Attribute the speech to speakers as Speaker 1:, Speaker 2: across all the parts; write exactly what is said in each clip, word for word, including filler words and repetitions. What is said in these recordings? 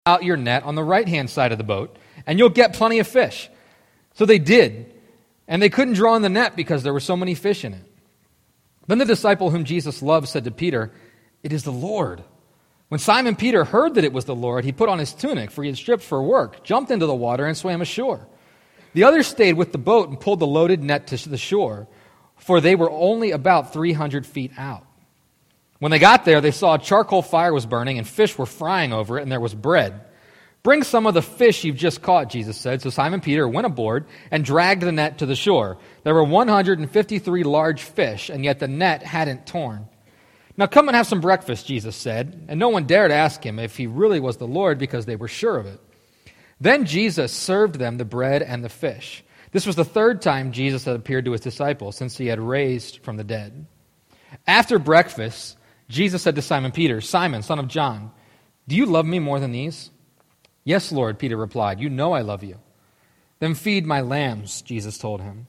Speaker 1: out your net on the right-hand side of the boat, and you'll get plenty of fish." So they did, and they couldn't draw in the net because there were so many fish in it. Then the disciple whom Jesus loved said to Peter, "It is the Lord." When Simon Peter heard that it was the Lord, he put on his tunic, for he had stripped for work, jumped into the water, and swam ashore. The others stayed with the boat and pulled the loaded net to the shore, for they were only about three hundred feet out. When they got there, they saw a charcoal fire was burning, and fish were frying over it, and there was bread. "Bring some of the fish you've just caught," Jesus said. So Simon Peter went aboard and dragged the net to the shore. There were one hundred fifty-three large fish, and yet the net hadn't torn. "Now come and have some breakfast," Jesus said. And no one dared ask him if he really was the Lord, because they were sure of it. Then Jesus served them the bread and the fish. This was the third time Jesus had appeared to his disciples since he had raised from the dead. After breakfast, Jesus said to Simon Peter, "Simon, son of John, do you love me more than these?" "Yes, Lord," Peter replied. "You know I love you." "Then feed my lambs," Jesus told him.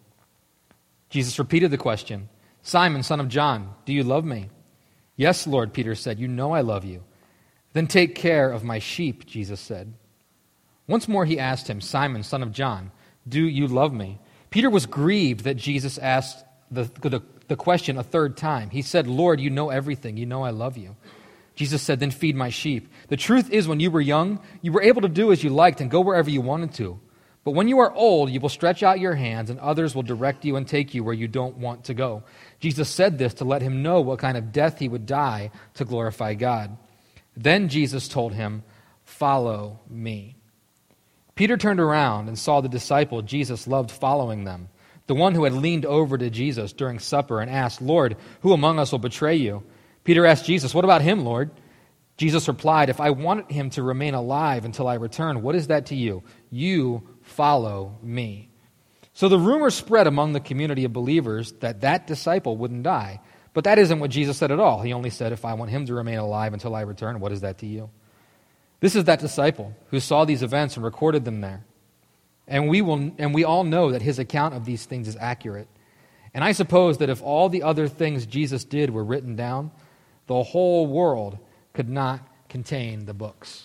Speaker 1: Jesus repeated the question, "Simon, son of John, do you love me?" "Yes, Lord," Peter said. "You know I love you." "Then take care of my sheep," Jesus said. Once more he asked him, "Simon, son of John, do you love me?" Peter was grieved that Jesus asked the, the, the question a third time. He said, "Lord, you know everything. You know I love you." Jesus said, "Then feed my sheep. The truth is, when you were young, you were able to do as you liked and go wherever you wanted to. But when you are old, you will stretch out your hands, and others will direct you and take you where you don't want to go." Jesus said this to let him know what kind of death he would die to glorify God. Then Jesus told him, "Follow me." Peter turned around and saw the disciple Jesus loved following them, the one who had leaned over to Jesus during supper and asked, "Lord, who among us will betray you?" Peter asked Jesus, "What about him, Lord?" Jesus replied, "If I wanted him to remain alive until I return, what is that to you? You follow me." So the rumor spread among the community of believers that that disciple wouldn't die. But that isn't what Jesus said at all. He only said, "If I want him to remain alive until I return, what is that to you?" This is that disciple who saw these events and recorded them there. And we will, and we all know that his account of these things is accurate. And I suppose that if all the other things Jesus did were written down, the whole world could not contain the books.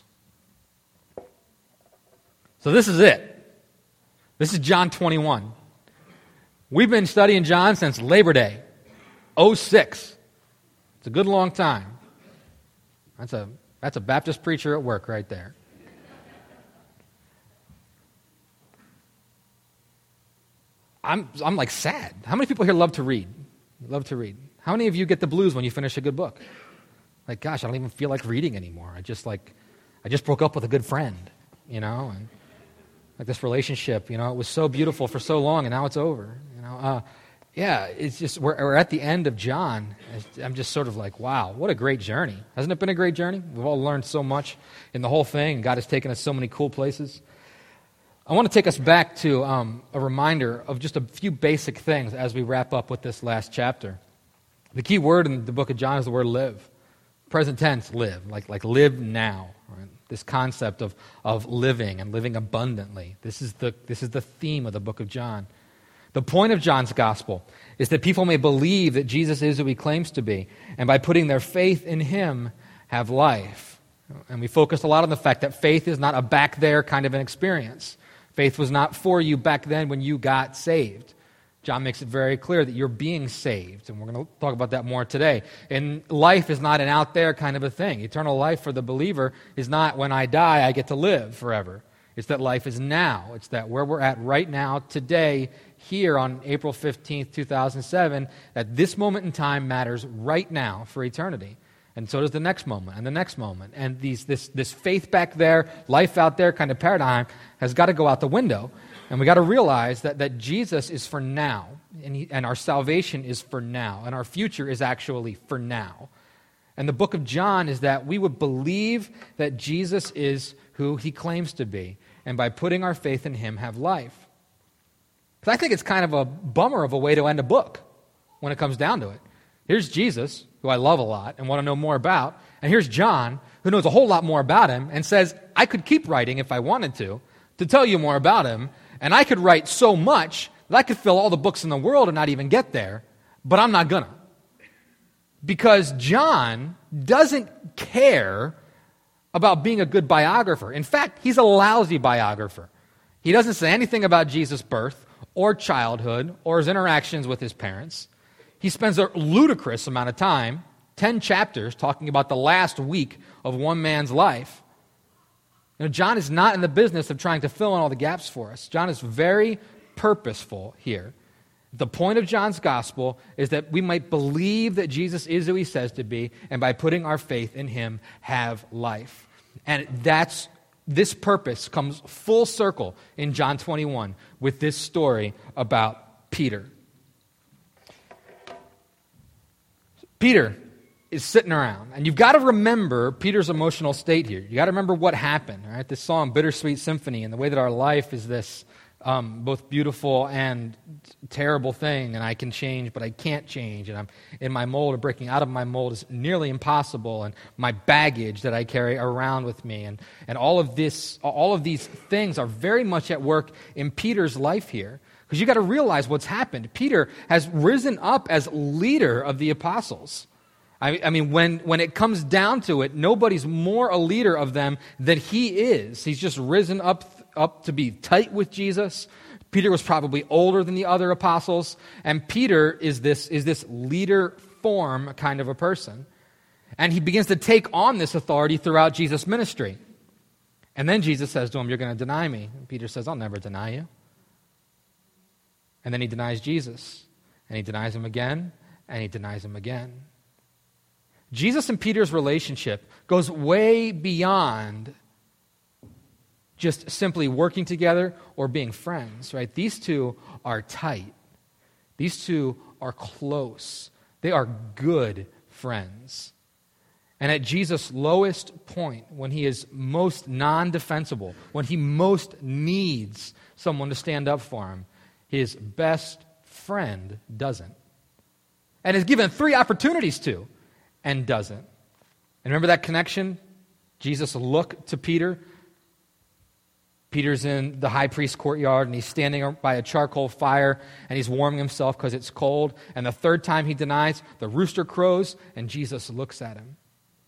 Speaker 1: So this is it. This is John twenty-one. We've been studying John since Labor Day, oh six. It's a good long time. That's a that's a Baptist preacher at work right there. I'm I'm like sad. How many people here love to read? Love to read. How many of you get the blues when you finish a good book? Like, gosh, I don't even feel like reading anymore. I just like, I just broke up with a good friend, you know, and like this relationship, you know, it was so beautiful for so long, and now it's over, you know. Uh, yeah, it's just we're, we're at the end of John. I'm just sort of like, wow, what a great journey! Hasn't it been a great journey? We've all learned so much in the whole thing. God has taken us so many cool places. I want to take us back to um, a reminder of just a few basic things as we wrap up with this last chapter. The key word in the book of John is the word live. Present tense, live, like like live now. Right? This concept of of living and living abundantly. This is the this is the theme of the book of John. The point of John's gospel is that people may believe that Jesus is who he claims to be, and by putting their faith in him, have life. And we focused a lot on the fact that faith is not a back there kind of an experience. Faith was not for you back then when you got saved. John makes it very clear that you're being saved, and we're going to talk about that more today. And life is not an out there kind of a thing. Eternal life for the believer is not when I die, I get to live forever. It's that life is now. It's that where we're at right now, today, here on April fifteenth, two thousand seven, that this moment in time matters right now for eternity. And so does the next moment and the next moment. And these this this faith back there, life out there kind of paradigm has got to go out the window. And we got to realize that, that Jesus is for now, and, he, and our salvation is for now, and our future is actually for now. And the book of John is that we would believe that Jesus is who he claims to be, and by putting our faith in him, have life. Because I think it's kind of a bummer of a way to end a book when it comes down to it. Here's Jesus, who I love a lot and want to know more about, and here's John, who knows a whole lot more about him, and says, I could keep writing if I wanted to, to tell you more about him, and I could write so much that I could fill all the books in the world and not even get there, but I'm not gonna. Because John doesn't care about being a good biographer. In fact, he's a lousy biographer. He doesn't say anything about Jesus' birth or childhood or his interactions with his parents. He spends a ludicrous amount of time, ten chapters, talking about the last week of one man's life. You know, John is not in the business of trying to fill in all the gaps for us. John is very purposeful here. The point of John's gospel is that we might believe that Jesus is who he says to be, and by putting our faith in him, have life. And that's this purpose comes full circle in John twenty-one with this story about Peter. Peter is sitting around, and you've got to remember Peter's emotional state here. You got to remember what happened, right? This song, Bittersweet Symphony, and the way that our life is this um, both beautiful and terrible thing, and I can change, but I can't change, and I'm in my mold, or breaking out of my mold is nearly impossible, and my baggage that I carry around with me, and, and all of this, all of these things are very much at work in Peter's life here. Because you got to realize what's happened. Peter has risen up as leader of the apostles. I, I mean, when, when it comes down to it, nobody's more a leader of them than he is. He's just risen up, up to be tight with Jesus. Peter was probably older than the other apostles. And Peter is this, is this leader form kind of a person. And he begins to take on this authority throughout Jesus' ministry. And then Jesus says to him, "You're going to deny me." And Peter says, "I'll never deny you." And then he denies Jesus, and he denies him again, and he denies him again. Jesus and Peter's relationship goes way beyond just simply working together or being friends, right? These two are tight. These two are close. They are good friends. And at Jesus' lowest point, when he is most non-defensible, when he most needs someone to stand up for him, his best friend doesn't. And is given three opportunities to, and doesn't. And remember that connection? Jesus looked to Peter. Peter's in the high priest's courtyard, and he's standing by a charcoal fire, and he's warming himself because it's cold. And the third time he denies, the rooster crows, and Jesus looks at him.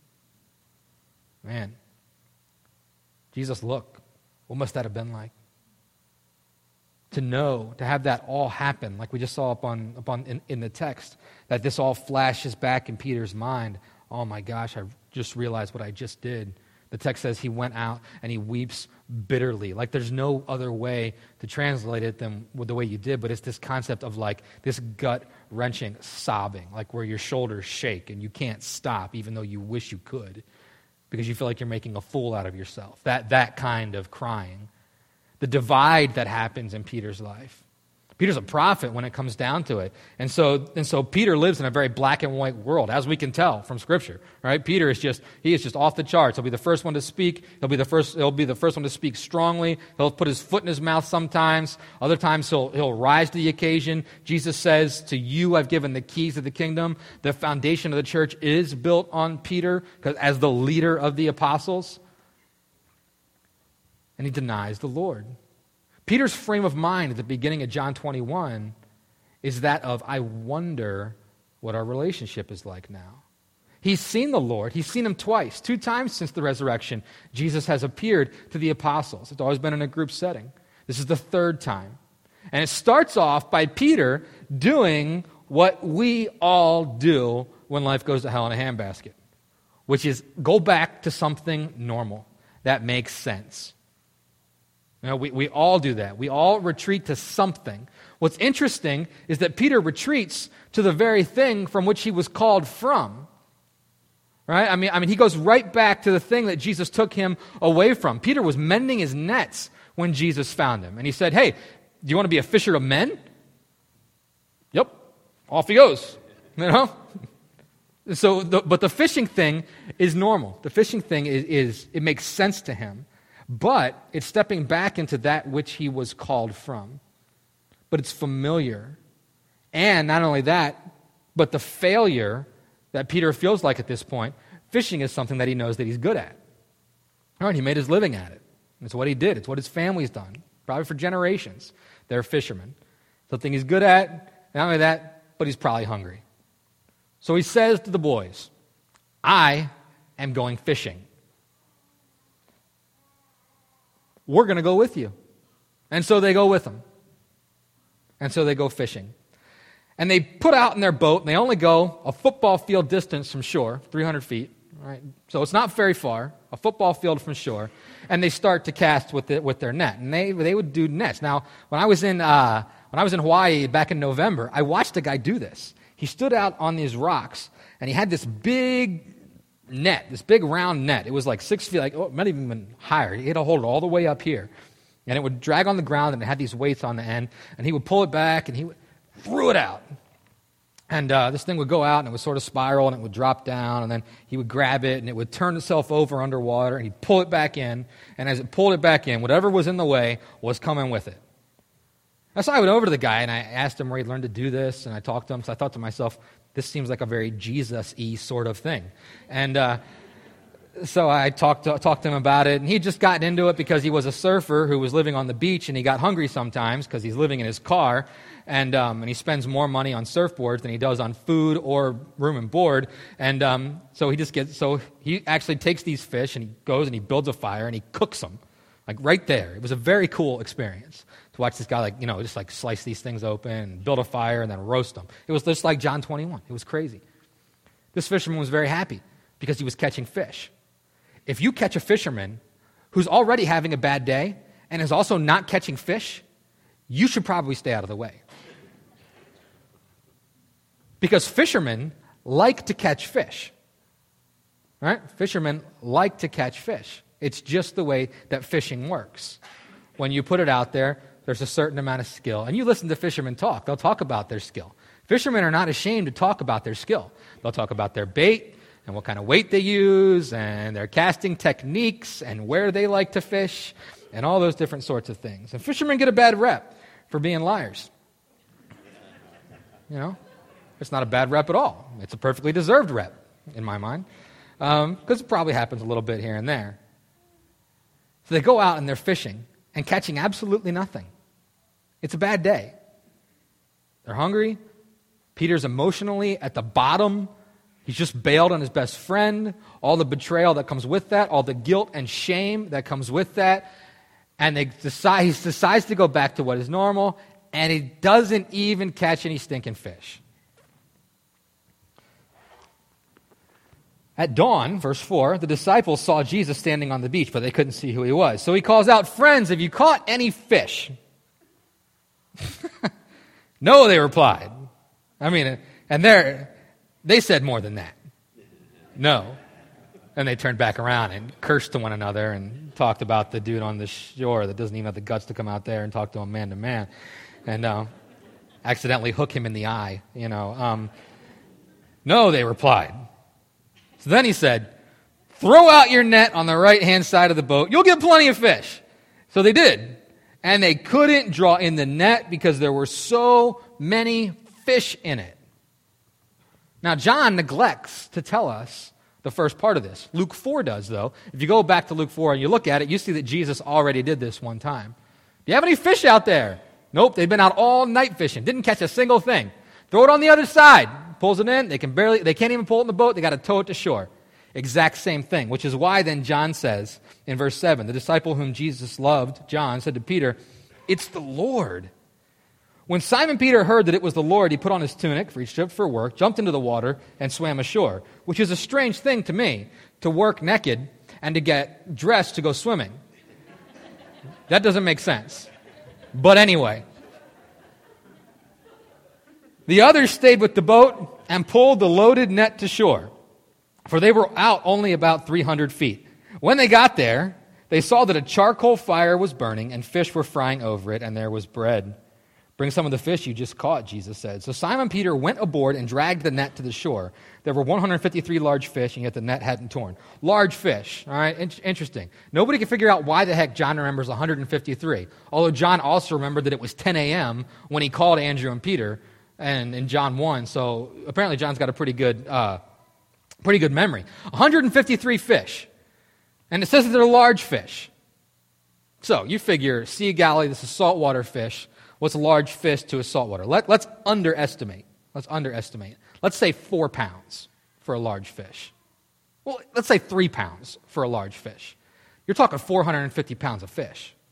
Speaker 1: Man, Jesus, look, what must that have been like? To know, to have that all happen, like we just saw up on, up on in, in the text, that this all flashes back in Peter's mind. Oh my gosh, I just realized what I just did. The text says he went out and he weeps bitterly. Like there's no other way to translate it than with the way you did, but it's this concept of like this gut-wrenching sobbing, like where your shoulders shake and you can't stop even though you wish you could because you feel like you're making a fool out of yourself. That, that kind of crying. The divide that happens in Peter's life. Peter's a prophet when it comes down to it. And so, and so Peter lives in a very black and white world, as we can tell from Scripture. Right? Peter is just, he is just off the charts. He'll be the first one to speak. He'll be the first, he'll be the first one to speak strongly. He'll put his foot in his mouth sometimes. Other times he'll, he'll rise to the occasion. Jesus says, "To you I've given the keys of the kingdom." The foundation of the church is built on Peter because as the leader of the apostles. And he denies the Lord. Peter's frame of mind at the beginning of John twenty-one is that of, I wonder what our relationship is like now. He's seen the Lord. He's seen him twice. Two times since the resurrection, Jesus has appeared to the apostles. It's always been in a group setting. This is the third time. And it starts off by Peter doing what we all do when life goes to hell in a handbasket, which is go back to something normal that makes sense. You know, we, we all do that. We all retreat to something. What's interesting is that Peter retreats to the very thing from which he was called from. Right? I mean, I mean, he goes right back to the thing that Jesus took him away from. Peter was mending his nets when Jesus found him. And he said, "Hey, do you want to be a fisher of men?" Yep. Off he goes. You know? So, the, but the fishing thing is normal. The fishing thing is, is, it makes sense to him. But it's stepping back into that which he was called from. But it's familiar. And not only that, but the failure that Peter feels like at this point, fishing is something that he knows that he's good at. All right, he made his living at it. It's what he did. It's what his family's done, probably for generations. They're fishermen. Something he's good at, not only that, but he's probably hungry. So he says to the boys, "I am going fishing." we're going to go with you. And so they go with him. And so they go fishing. And they put out in their boat, and they only go a football field distance from shore, three hundred feet. Right? So it's not very far, a football field from shore. And they start to cast with it with their net. And they they would do nets. Now, when I was in uh, when I was in Hawaii back in November, I watched a guy do this. He stood out on these rocks, and he had this big net, this big round net. It was like six feet, like oh, it might have even been higher. He had to hold it all the way up here. And it would drag on the ground, and it had these weights on the end. And he would pull it back, and he would threw it out. And uh, this thing would go out, and it would sort of spiral, and it would drop down, and then he would grab it, and it would turn itself over underwater, and he'd pull it back in, and as it pulled it back in, whatever was in the way was coming with it. And so I went over to the guy, and I asked him where he'd learned to do this, and I talked to him, so I thought to myself, this seems like a very Jesus-y sort of thing. And uh, so I talked to, talked to him about it, and he'd just gotten into it because he was a surfer who was living on the beach, and he got hungry sometimes because he's living in his car, and um, and he spends more money on surfboards than he does on food or room and board, and um, so he just gets so he actually takes these fish and he goes and he builds a fire and he cooks them, like right there. It was a very cool experience to watch this guy like you know just like slice these things open and build a fire and then roast them. It was just like John twenty-one. It was crazy. This fisherman was very happy because he was catching fish. If you catch a fisherman who's already having a bad day and is also not catching fish, you should probably stay out of the way. Because fishermen like to catch fish. Right? Fishermen like to catch fish. It's just the way that fishing works. When you put it out there, there's a certain amount of skill. And you listen to fishermen talk. They'll talk about their skill. Fishermen are not ashamed to talk about their skill. They'll talk about their bait and what kind of weight they use and their casting techniques and where they like to fish and all those different sorts of things. And fishermen get a bad rep for being liars. You know? It's not a bad rep at all. It's a perfectly deserved rep, in my mind, because um, it probably happens a little bit here and there. So they go out and they're fishing and catching absolutely nothing. It's a bad day. They're hungry. Peter's emotionally at the bottom. He's just bailed on his best friend, all the betrayal that comes with that, all the guilt and shame that comes with that. And they decide, he decides to go back to what is normal, and he doesn't even catch any stinking fish. At dawn, verse four, the disciples saw Jesus standing on the beach, but they couldn't see who he was. So he calls out, "Friends, have you caught any fish?" "No," they replied. I mean, and they they said more than that. No. And they turned back around and cursed to one another and talked about the dude on the shore that doesn't even have the guts to come out there and talk to him man to man. And uh, accidentally hook him in the eye, you know. Um, "No," they replied. So then he said, "Throw out your net on the right-hand side of the boat. You'll get plenty of fish." So they did. And they couldn't draw in the net because there were so many fish in it. Now, John neglects to tell us the first part of this. Luke four does, though. If you go back to Luke four and you look at it, you see that Jesus already did this one time. "Do you have any fish out there?" "Nope, they've been out all night fishing. Didn't catch a single thing." "Throw it on the other side." Pulls it in. They can barely, they can't even pull it in the boat. They got to tow it to shore. Exact same thing, which is why then John says in verse seven, the disciple whom Jesus loved, John, said to Peter, "It's the Lord." When Simon Peter heard that it was the Lord, he put on his tunic, for he stripped for work, jumped into the water, and swam ashore, which is a strange thing to me, to work naked and to get dressed to go swimming. That doesn't make sense. But anyway. The others stayed with the boat and pulled the loaded net to shore, for they were out only about three hundred feet. When they got there, they saw that a charcoal fire was burning and fish were frying over it, and there was bread. "Bring some of the fish you just caught," Jesus said. So Simon Peter went aboard and dragged the net to the shore. There were one hundred fifty-three large fish, and yet the net hadn't torn. Large fish, all right, in- interesting. Nobody can figure out why the heck John remembers one hundred fifty-three, although John also remembered that it was ten a.m. when he called Andrew and Peter, and in John one, so apparently John's got a pretty good, uh, pretty good memory. one hundred fifty-three fish, and it says that they're large fish. So you figure Sea of Galilee, this is saltwater fish. What's a large fish to a saltwater? Let, let's underestimate. Let's underestimate. Let's say four pounds for a large fish. Well, let's say three pounds for a large fish. You're talking four hundred fifty pounds of fish.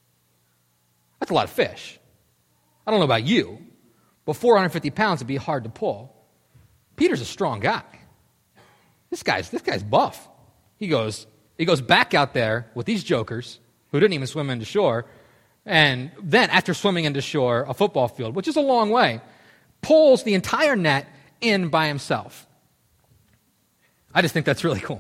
Speaker 1: That's a lot of fish. I don't know about you, but four hundred fifty pounds would be hard to pull. Peter's a strong guy. This guy's this guy's buff. He goes he goes back out there with these jokers who didn't even swim into shore, and then after swimming into shore, a football field, which is a long way, pulls the entire net in by himself. I just think that's really cool.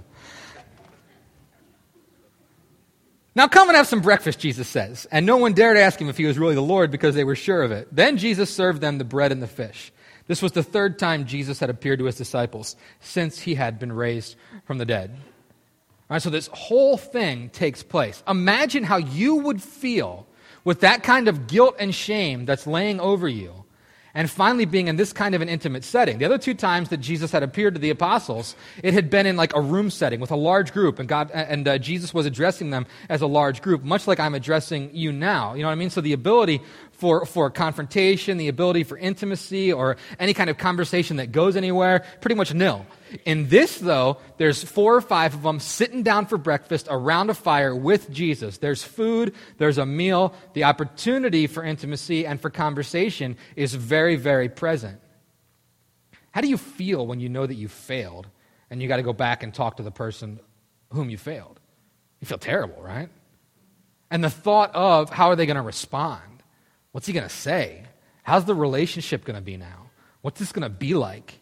Speaker 1: Now come and have some breakfast, Jesus says. And no one dared ask him if he was really the Lord because they were sure of it. Then Jesus served them the bread and the fish. This was the third time Jesus had appeared to his disciples since he had been raised from the dead. All right, so this whole thing takes place. Imagine how you would feel with that kind of guilt and shame that's laying over you, and finally being in this kind of an intimate setting. The other two times that Jesus had appeared to the apostles, it had been in like a room setting with a large group, and God and uh, Jesus was addressing them as a large group, much like I'm addressing you now. You know what I mean? So the ability for, for confrontation, the ability for intimacy, or any kind of conversation that goes anywhere, pretty much nil. In this, though, there's four or five of them sitting down for breakfast around a fire with Jesus. There's food, there's a meal. The opportunity for intimacy and for conversation is very, very present. How do you feel when you know that you failed and you got to go back and talk to the person whom you failed? You feel terrible, right? And the thought of how are they going to respond? What's he going to say? How's the relationship going to be now? What's this going to be like?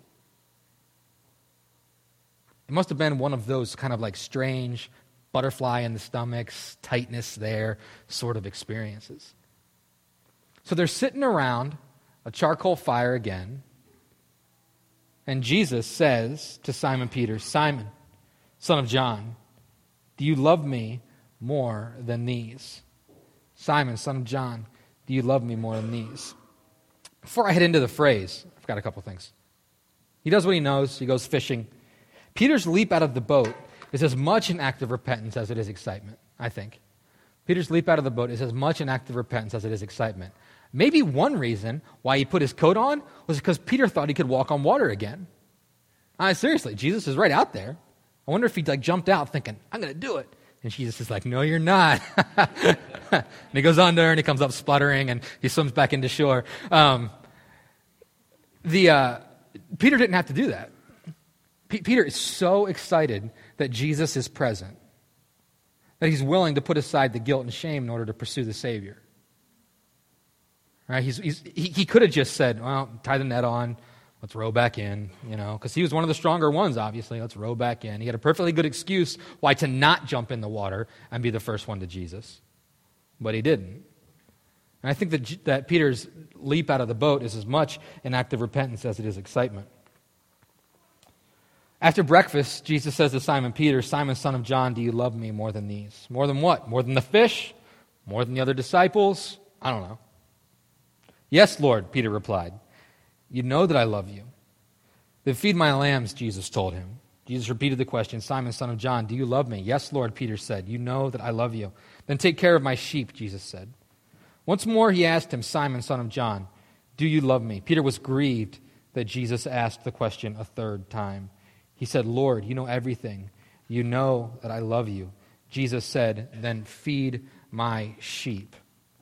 Speaker 1: It must have been one of those kind of like strange butterfly in the stomachs, tightness there sort of experiences. So they're sitting around a charcoal fire again, and Jesus says to Simon Peter, Simon, son of John, do you love me more than these? Simon, son of John, do you love me more than these? Before I head into the phrase, I've got a couple things. He does what he knows. He goes fishing. Peter's leap out of the boat is as much an act of repentance as it is excitement, I think. Peter's leap out of the boat is as much an act of repentance as it is excitement. Maybe one reason why he put his coat on was because Peter thought he could walk on water again. Uh, seriously, Jesus is right out there. I wonder if he like jumped out thinking, I'm going to do it. And Jesus is like, no, you're not. And he goes under and he comes up spluttering and he swims back into shore. Um, the uh, Peter didn't have to do that. P- Peter is so excited that Jesus is present that he's willing to put aside the guilt and shame in order to pursue the Savior. Right? He's, he's, he, he could have just said, well, tie the net on, let's row back in, you know, because he was one of the stronger ones, obviously. Let's row back in. He had a perfectly good excuse why to not jump in the water and be the first one to Jesus. But he didn't. And I think that, that Peter's leap out of the boat is as much an act of repentance as it is excitement. After breakfast, Jesus says to Simon Peter, Simon, son of John, do you love me more than these? More than what? More than the fish? More than the other disciples? I don't know. Yes, Lord, Peter replied. You know that I love you. Then feed my lambs, Jesus told him. Jesus repeated the question, Simon, son of John, do you love me? Yes, Lord, Peter said. You know that I love you. Then take care of my sheep, Jesus said. Once more he asked him, Simon, son of John, do you love me? Peter was grieved that Jesus asked the question a third time. He said, Lord, you know everything. You know that I love you. Jesus said, then feed my sheep.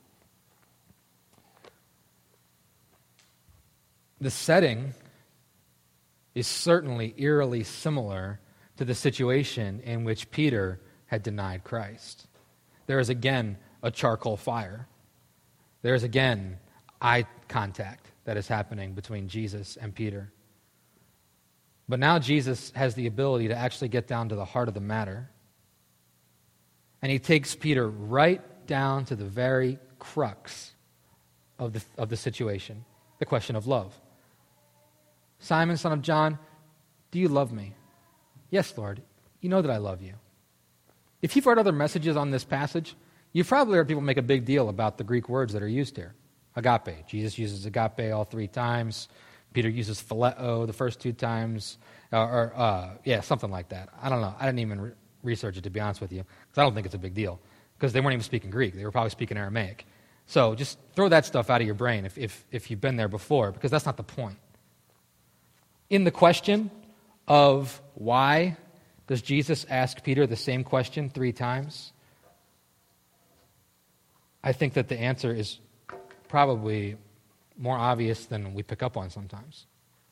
Speaker 1: The setting is certainly eerily similar to the situation in which Peter had denied Christ. There is again a charcoal fire. There is again eye contact that is happening between Jesus and Peter. But now Jesus has the ability to actually get down to the heart of the matter. And he takes Peter right down to the very crux of the, of the situation, the question of love. Simon, son of John, do you love me? Yes, Lord. You know that I love you. If you've heard other messages on this passage, you've probably heard people make a big deal about the Greek words that are used here. Agape. Jesus uses agape all three times. Peter uses phileo the first two times. Or, or uh, yeah, something like that. I don't know. I didn't even re- research it, to be honest with you, because I don't think it's a big deal. Because they weren't even speaking Greek. They were probably speaking Aramaic. So just throw that stuff out of your brain if, if, if you've been there before, because that's not the point. In the question of why does Jesus ask Peter the same question three times? I think that the answer is probably more obvious than we pick up on sometimes.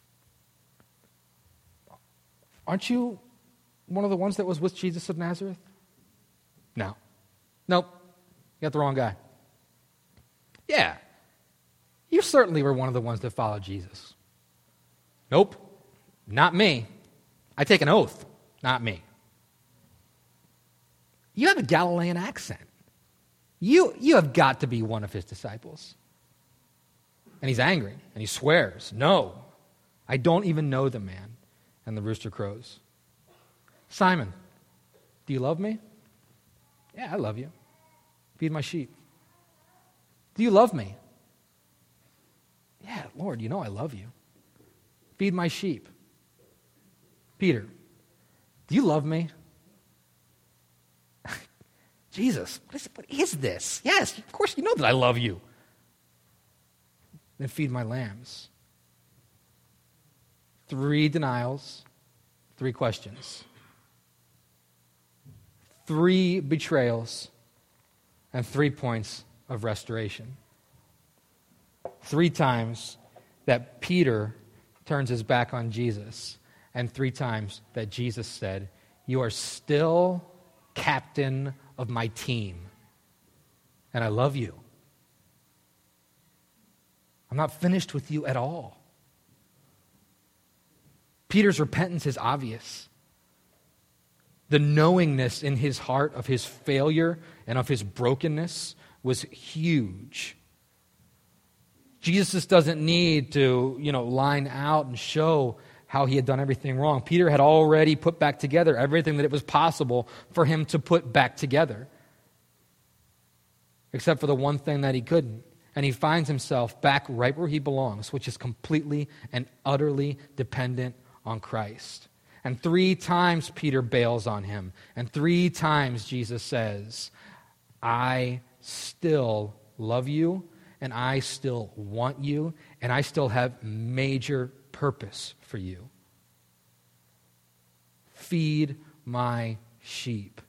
Speaker 1: Aren't you one of the ones that was with Jesus of Nazareth? No. Nope. You got the wrong guy. Yeah. You certainly were one of the ones that followed Jesus. Nope. Not me. I take an oath. Not me. You have a Galilean accent. You, you have got to be one of his disciples. And he's angry, and he swears, no, I don't even know the man. And the rooster crows. Simon, do you love me? Yeah, I love you. Feed my sheep. Do you love me? Yeah, Lord, you know I love you. Feed my sheep. Peter, do you love me? Jesus, what is, what is this? Yes, of course you know that I love you. Then feed my lambs. Three denials, three questions. Three betrayals, and three points of restoration. Three times that Peter turns his back on Jesus, and three times that Jesus said, you are still captain of my team, and I love you. I'm not finished with you at all. Peter's repentance is obvious. The knowingness in his heart of his failure and of his brokenness was huge. Jesus doesn't need to, you know, line out and show how he had done everything wrong. Peter had already put back together everything that it was possible for him to put back together, except for the one thing that he couldn't. And he finds himself back right where he belongs, which is completely and utterly dependent on Christ. And three times Peter bails on him. And three times Jesus says, I still love you, and I still want you, and I still have major purpose for you. Feed my sheep.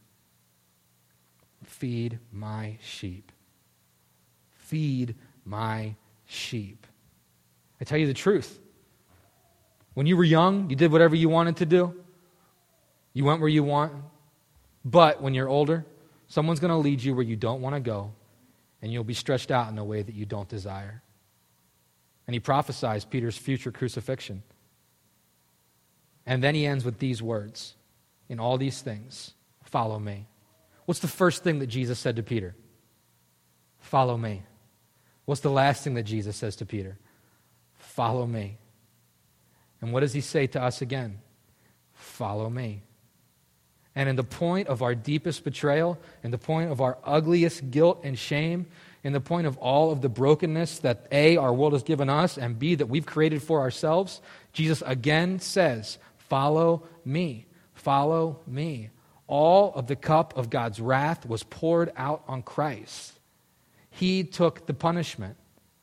Speaker 1: Feed my sheep. Feed my sheep. I tell you the truth. When you were young, you did whatever you wanted to do. You went where you want. But when you're older, someone's going to lead you where you don't want to go, and you'll be stretched out in a way that you don't desire. And he prophesies Peter's future crucifixion. And then he ends with these words, in all these things, follow me. What's the first thing that Jesus said to Peter? Follow me. What's the last thing that Jesus says to Peter? Follow me. And what does he say to us again? Follow me. And in the point of our deepest betrayal, in the point of our ugliest guilt and shame, in the point of all of the brokenness that A, our world has given us, and B, that we've created for ourselves, Jesus again says, follow me. Follow me. All of the cup of God's wrath was poured out on Christ. He took the punishment.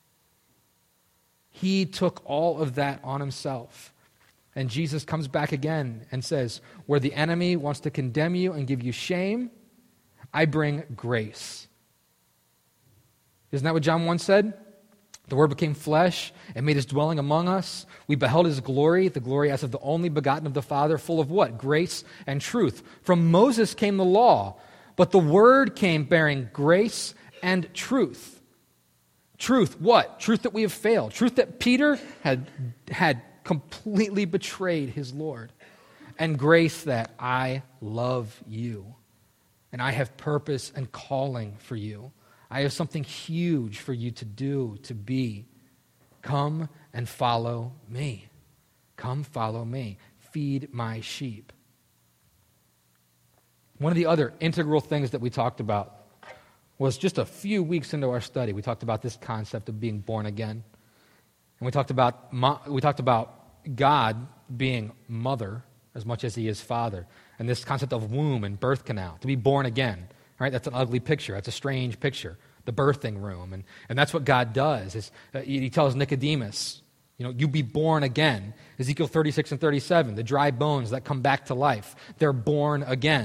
Speaker 1: He took all of that on himself. And Jesus comes back again and says, where the enemy wants to condemn you and give you shame, I bring grace. Isn't that what John one said? The Word became flesh and made his dwelling among us. We beheld his glory, the glory as of the only begotten of the Father, full of what? Grace and truth. From Moses came the law, but the Word came bearing grace and truth. Truth, what? Truth that we have failed. Truth that Peter had, had completely betrayed his Lord. And grace that I love you. And I have purpose and calling for you. I have something huge for you to do, to be. Come and follow me. Come follow me. Feed my sheep. One of the other integral things that we talked about was just a few weeks into our study. We talked about this concept of being born again. And we talked about we talked about God being mother as much as he is father. And this concept of womb and birth canal, to be born again. Right? That's an ugly picture. That's a strange picture. The birthing room. And, and that's what God does. Is, uh, he tells Nicodemus, you know, you be born again. Ezekiel thirty-six and thirty-seven, the dry bones that come back to life. They're born again.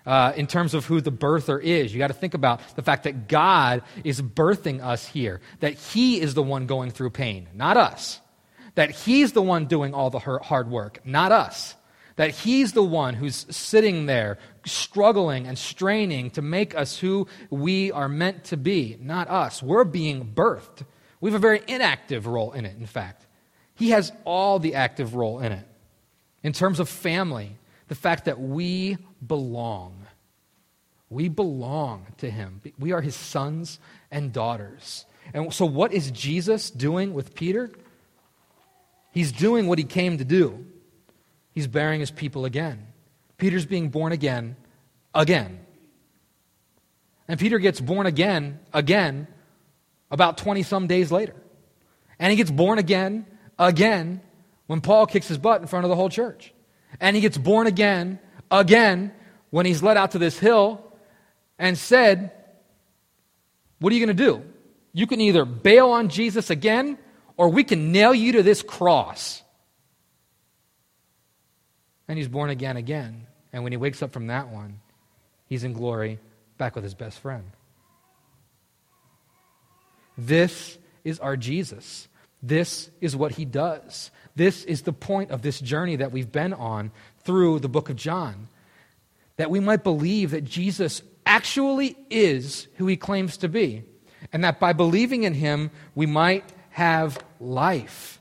Speaker 1: uh, in terms of who the birther is. You got to think about the fact that God is birthing us here, that he is the one going through pain, not us. That he's the one doing all the hard work, not us. That he's the one who's sitting there struggling and straining to make us who we are meant to be, not us. We're being birthed. We have a very inactive role in it, in fact. He has all the active role in it. In terms of family, the fact that we belong. We belong to him. We are his sons and daughters. And so what is Jesus doing with Peter? He's doing what he came to do. He's bearing his people again. Peter's being born again, again. And Peter gets born again, again, about twenty-some days later. And he gets born again, again, when Paul kicks his butt in front of the whole church. And he gets born again, again, when he's led out to this hill and said, what are you going to do? You can either bail on Jesus again, or we can nail you to this cross. And he's born again again. And when he wakes up from that one, he's in glory back with his best friend. This is our Jesus. This is what he does. This is the point of this journey that we've been on through the book of John. That we might believe that Jesus actually is who he claims to be. And that by believing in him, we might have life.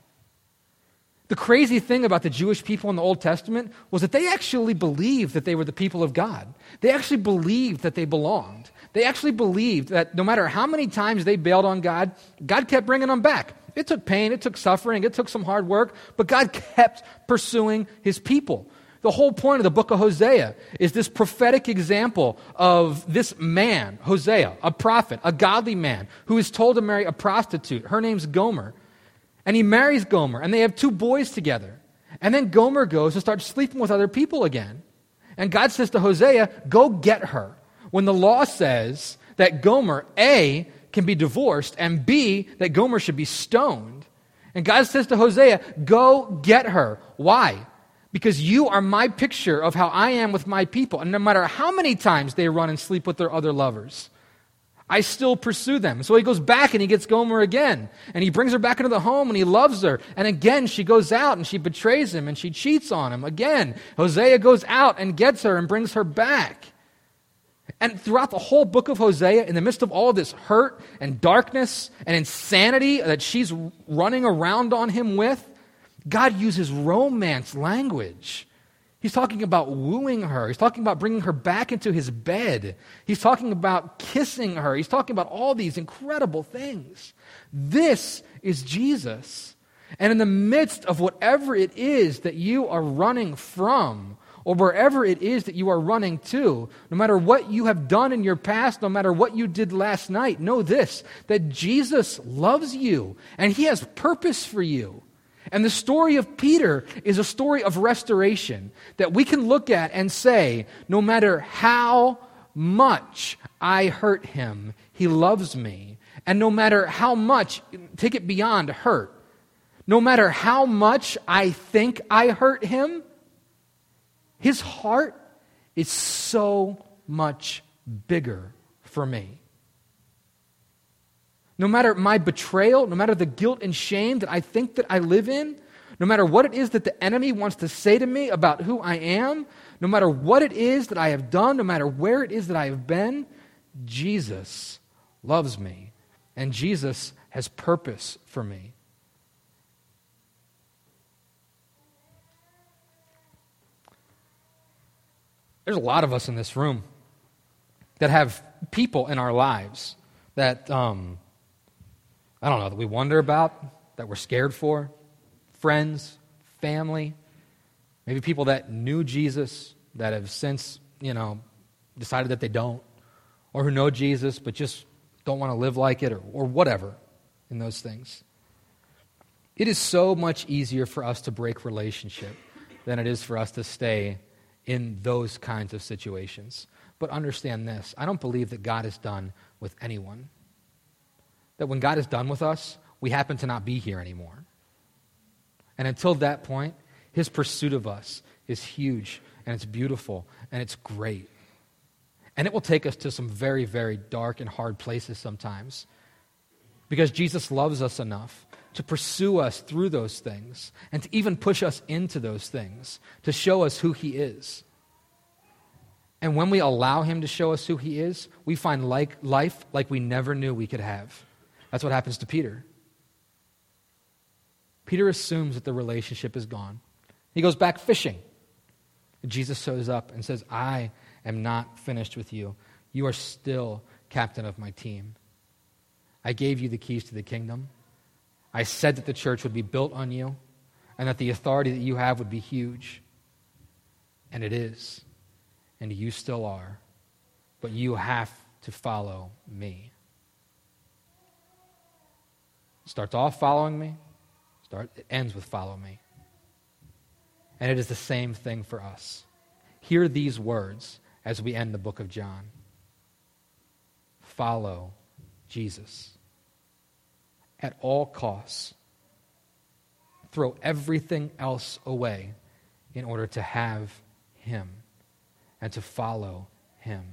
Speaker 1: The crazy thing about the Jewish people in the Old Testament was that they actually believed that they were the people of God. They actually believed that they belonged. They actually believed that no matter how many times they bailed on God, God kept bringing them back. It took pain, it took suffering, it took some hard work, but God kept pursuing his people. The whole point of the book of Hosea is this prophetic example of this man, Hosea, a prophet, a godly man, who is told to marry a prostitute. Her name's Gomer. And he marries Gomer, and they have two boys together. And then Gomer goes and starts sleeping with other people again. And God says to Hosea, go get her. When the law says that Gomer, A, can be divorced, and B, that Gomer should be stoned. And God says to Hosea, go get her. Why? Because you are my picture of how I am with my people. And no matter how many times they run and sleep with their other lovers, I still pursue them. So he goes back and he gets Gomer again. And he brings her back into the home and he loves her. And again, she goes out and she betrays him and she cheats on him. Again, Hosea goes out and gets her and brings her back. And throughout the whole book of Hosea, in the midst of all this hurt and darkness and insanity that she's running around on him with, God uses romance language. He's talking about wooing her. He's talking about bringing her back into his bed. He's talking about kissing her. He's talking about all these incredible things. This is Jesus. And in the midst of whatever it is that you are running from, or wherever it is that you are running to, no matter what you have done in your past, no matter what you did last night, know this, that Jesus loves you and he has purpose for you. And the story of Peter is a story of restoration that we can look at and say, no matter how much I hurt him, he loves me. And no matter how much, take it beyond hurt, no matter how much I think I hurt him, his heart is so much bigger for me. No matter my betrayal, no matter the guilt and shame that I think that I live in, no matter what it is that the enemy wants to say to me about who I am, no matter what it is that I have done, no matter where it is that I have been, Jesus loves me, and Jesus has purpose for me. There's a lot of us in this room that have people in our lives that, um, I don't know, that we wonder about, that we're scared for. Friends, family, maybe people that knew Jesus that have since, you know, decided that they don't, or who know Jesus but just don't want to live like it, or, or whatever in those things. It is so much easier for us to break relationship than it is for us to stay in those kinds of situations. But understand this, I don't believe that God is done with anyone. That when God is done with us, we happen to not be here anymore. And until that point, his pursuit of us is huge, and it's beautiful, and it's great. And it will take us to some very, very dark and hard places sometimes, because Jesus loves us enough to pursue us through those things and to even push us into those things to show us who he is. And when we allow him to show us who he is, we find like life like we never knew we could have. That's what happens to Peter. Peter assumes that the relationship is gone. He goes back fishing. Jesus shows up and says, I am not finished with you. You are still captain of my team. I gave you the keys to the kingdom. I said that the church would be built on you and that the authority that you have would be huge. And it is. And you still are. But you have to follow me. It starts off following me. Start, it ends with follow me. And it is the same thing for us. Hear these words as we end the book of John. Follow Jesus. At all costs. Throw everything else away in order to have him and to follow him.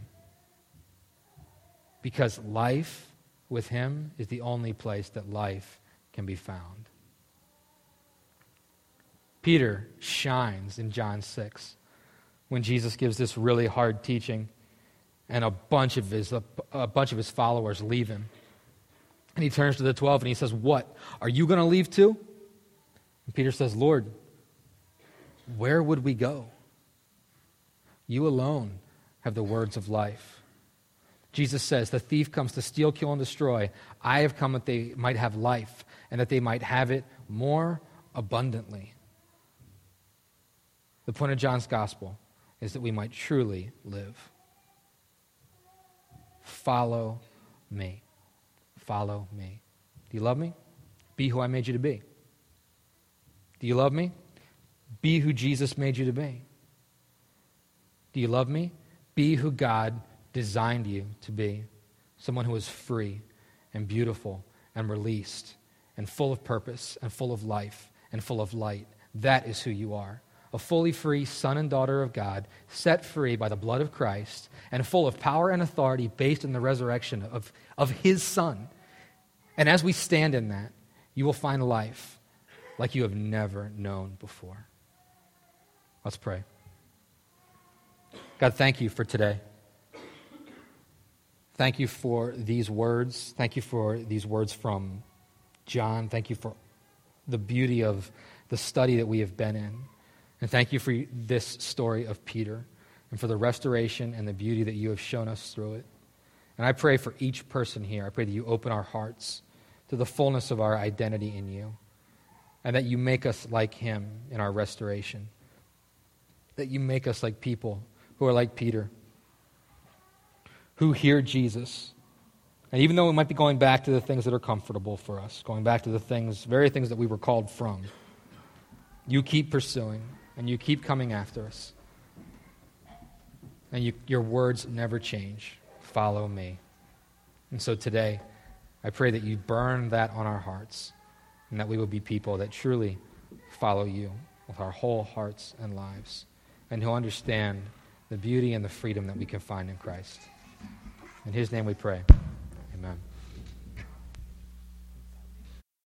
Speaker 1: Because life with him is the only place that life can be found. Peter shines in John six when Jesus gives this really hard teaching and a bunch of his a, a bunch of his followers leave him. And he turns to the twelve and he says, "What? Are you going to leave too?" And Peter says, "Lord, where would we go? You alone have the words of life." Jesus says, "The thief comes to steal, kill, and destroy. I have come that they might have life and that they might have it more abundantly." The point of John's gospel is that we might truly live. Follow me. Follow me. Do you love me? Be who I made you to be. Do you love me? Be who Jesus made you to be. Do you love me? Be who God designed you to be. Someone who is free and beautiful and released and full of purpose and full of life and full of light. That is who you are. A fully free son and daughter of God, set free by the blood of Christ, and full of power and authority based in the resurrection of, of his Son. And as we stand in that, you will find life like you have never known before. Let's pray. God, thank you for today. Thank you for these words. Thank you for these words from John. Thank you for the beauty of the study that we have been in. And thank you for this story of Peter and for the restoration and the beauty that you have shown us through it. And I pray for each person here. I pray that you open our hearts to the fullness of our identity in you and that you make us like him in our restoration. That you make us like people who are like Peter, who hear Jesus. And even though we might be going back to the things that are comfortable for us, going back to the things, very things that we were called from, you keep pursuing and you keep coming after us. And you, your words never change. Follow me. And so today, I pray that you burn that on our hearts and that we will be people that truly follow you with our whole hearts and lives and who understand the beauty and the freedom that we can find in Christ. In his name we pray. Amen.